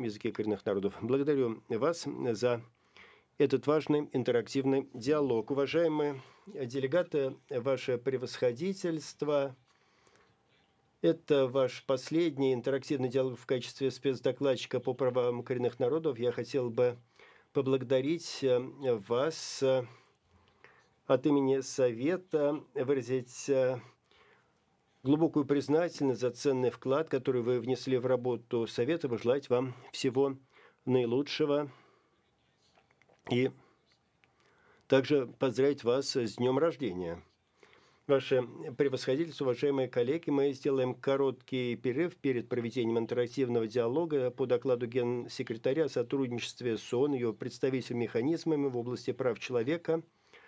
языке коренных народов. Благодарю вас за этот важный интерактивный диалог. Уважаемые делегаты, ваше превосходительство, это ваш последний интерактивный диалог в качестве спецдокладчика по правам коренных народов. Я хотел бы поблагодарить вас от имени Совета, выразить глубокую признательность за ценный вклад, который вы внесли в работу Совета, пожелать вам всего наилучшего и также поздравить вас с днем рождения. Ваше превосходительство, уважаемые коллеги, мы сделаем короткий перерыв перед проведением интерактивного диалога по докладу Генсекретаря о сотрудничестве с ООН и ее представительными механизмами в области прав человека.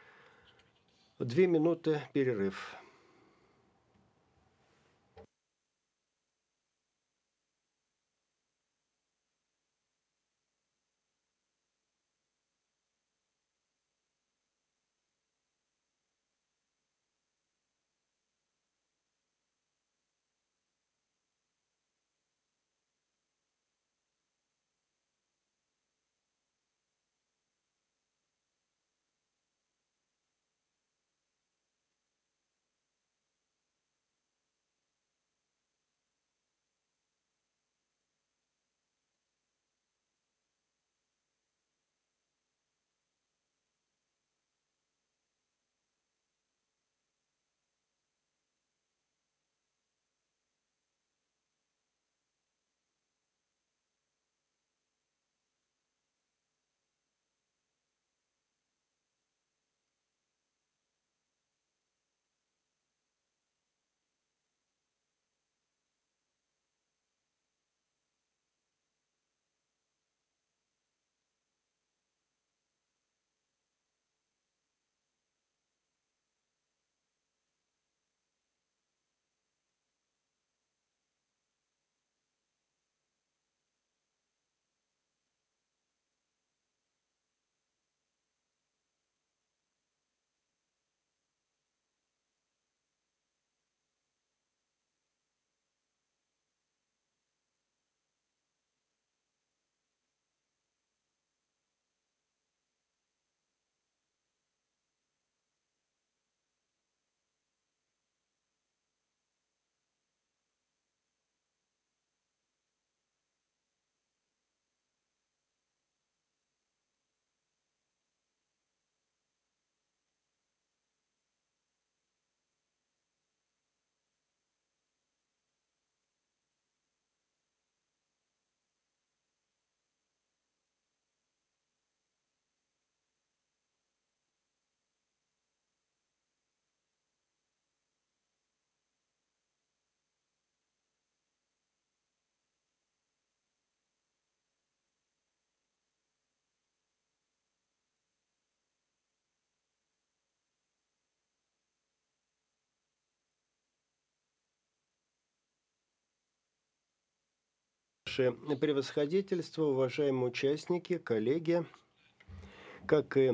2 минуты перерыв. Ваше превосходительство, уважаемые участники, коллеги, как и